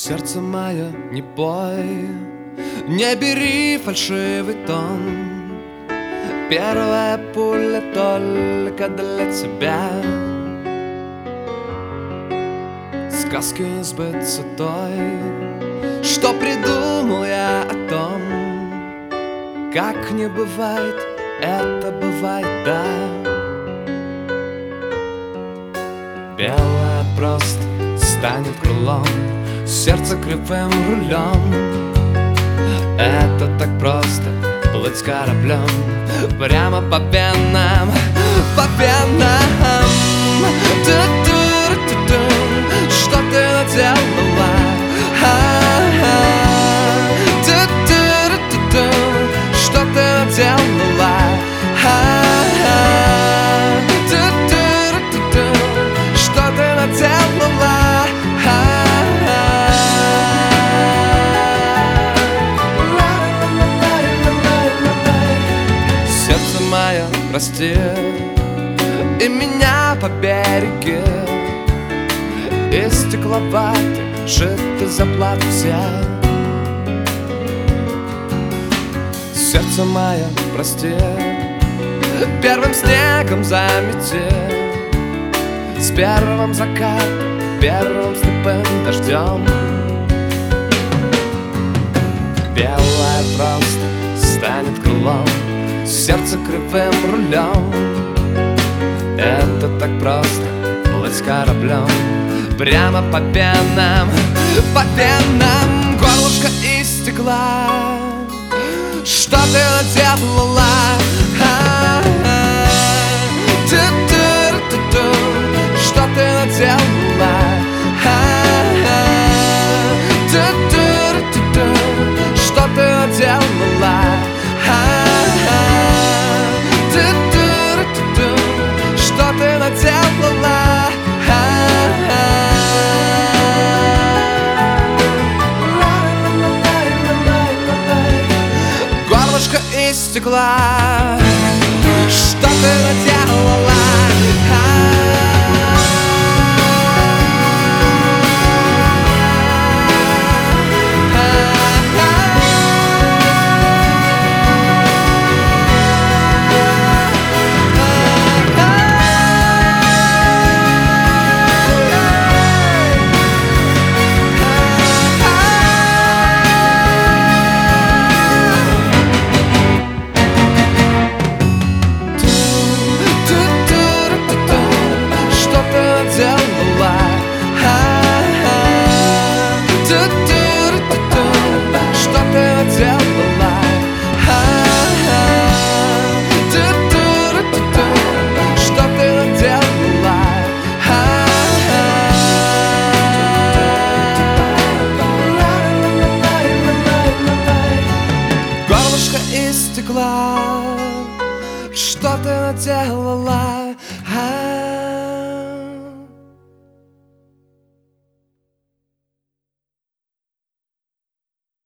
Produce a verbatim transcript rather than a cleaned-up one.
Сердце мое, не пой, не бери фальшивый тон. Первая пуля только для тебя. Сказки не сбыться той, что придумал я о том, как не бывает, это бывает, да. Белое просто станет крылом, сердце кривым рулем. Это так просто плыть кораблем прямо по венам, по венам. Ту-ту-ру-ту-ту. Что ты наделала? Ту-ту-ру-ту-ту. Что ты наделала? Ту-ту-ру-ту-ту. Что ты наделала? Сердце мое, прости, и меня побереги. И стекловаты, жидкой заплаты все. Сердце мое, прости, первым снегом замети, с первым закатом, первым слепым дождем. Белое просто станет крылом, сердце кривым рулем. Это так просто плыть кораблем прямо по венам, по венам. Горлышко из стекла. Что ты наделала? Ту-ту-ру-ту-ту. Что ты наделала? Ту-ту-ру-ту-ту. Что ты наделала? Ту-ту-ру-ту-ту. Что ты наделала? Горлышко из стекла. Что ты наделала? Стекла. Что ты наделала?